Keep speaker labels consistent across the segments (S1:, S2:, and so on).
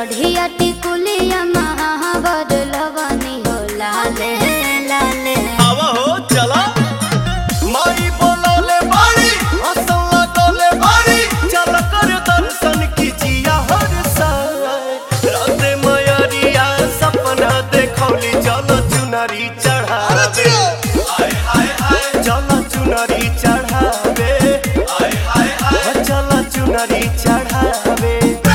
S1: बढ़िया टिकुलिया महावर लवनी हो लाले लाले।
S2: आवा हो चला माई बोलोले बाड़ी हसन लगोले बाड़ी चल कर दर्शन कीजिया हर साय राते मयरिया सपना देखौली चल चुनरी चढ़ावे आय हाय हाय चल चुनरी चढ़ावे आय हाय हाय चल चुनरी चढ़ावे।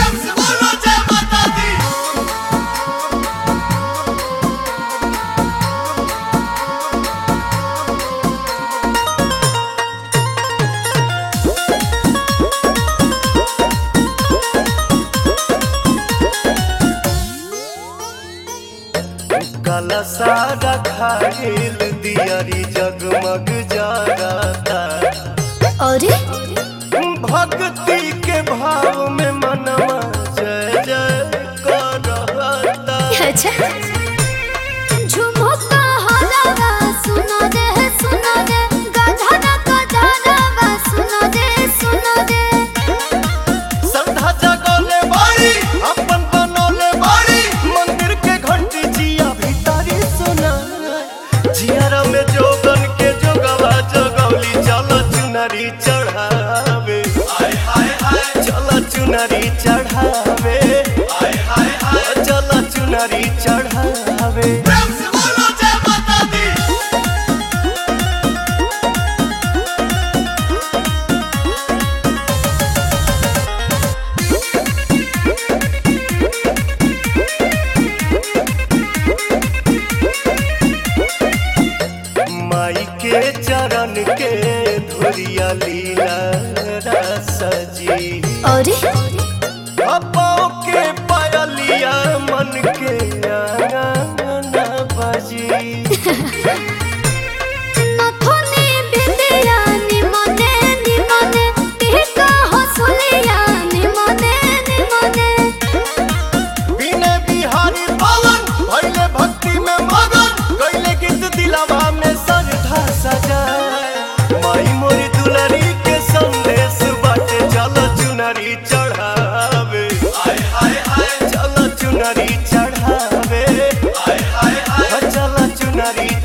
S2: कलसा रखाइल दियारी जगमग जगता
S1: अरे
S2: भक्ति के भाव में मनवा जय जय करता।
S1: अच्छा झुमुका हलावा सुनो दे गधना गधना सुनो दे
S2: श्रद्धा जगोले बाड़ी अपन बनोले बाड़ी मंदिर के घंटी जिया भीतरी सुना जियारा में जोगन के जोगवा जगौली चल चुनरी चढ़ावे आय हाय हाय चल चुनरी चढ़ावे आय हाय हाय चल चुनरी चढ़ावे। माई के चरण के धुरिया लीला सजी
S1: अरे
S2: पाँव के पायलिया मन के आंगन बजी
S1: नथुनी बिंदिया निमने टीका हंसुलिया निमने
S2: बिने बिहारी पवन भइले भक्ति में मगन गइले गीत दिलवा में श्रद्धा सजाए माई मोरी दुलारी के संदेश बाटे चल चुनरी चढ़ावे आय हाय हाय चल चुनरी चढ़ावे आय हाय हाय चल चुनरी